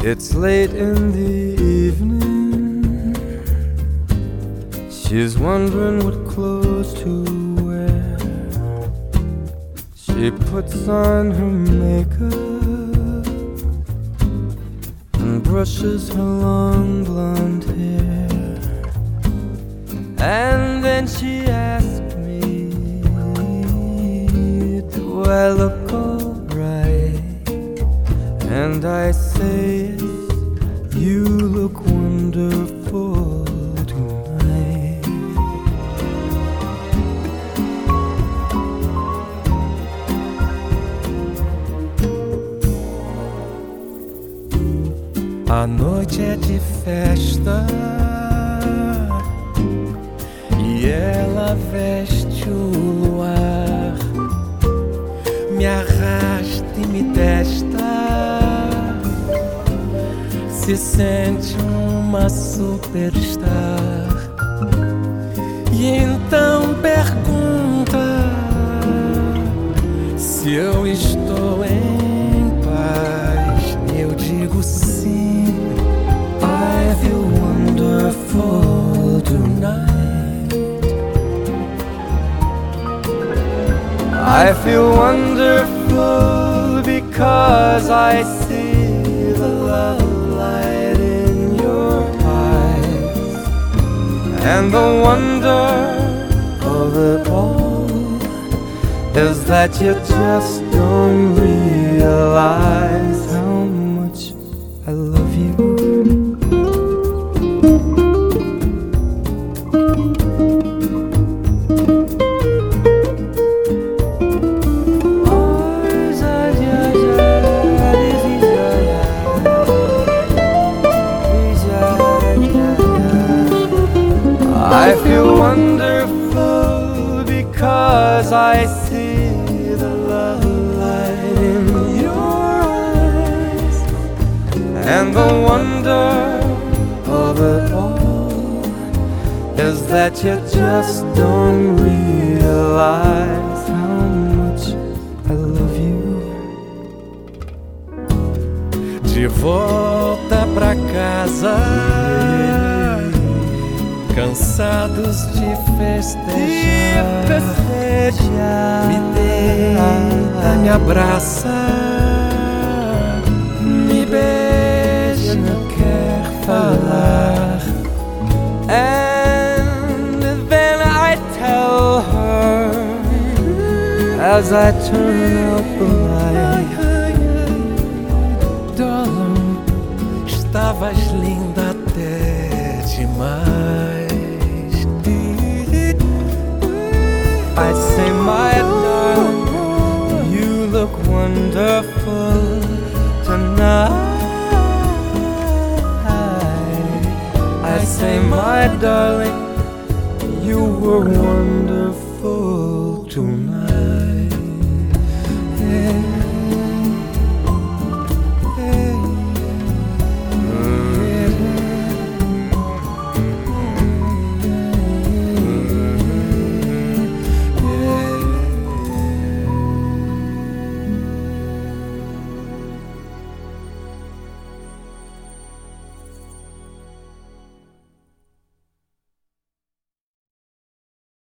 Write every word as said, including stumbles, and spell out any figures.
It's late in the evening. She's wondering what clothes to wear. She puts on her makeup and brushes her long blonde hair. And then she asks me, do I look alright? And I say, you look wonderful tonight. A noite é de festa e ela veste o luar, me arrasta e me testa, se sente uma superstar. E então pergunta se eu estou em paz. Eu digo sim. I feel wonderful tonight. I feel wonderful because I see the love light in your eyes. And the wonder of it all is that you just don't realize how much I love you. I feel wonderful because I see the love light in your eyes. And the wonder of it all is that you just don't realize how much I love you. De volta pra casa, cansados de festejar, de festejar. Me deita, me abraça, me beija, não quer falar. And then I tell her as I turn out the light, darling, estavas linda até demais. I say, my darling, you look wonderful tonight. I say, my darling, you were wonderful tonight.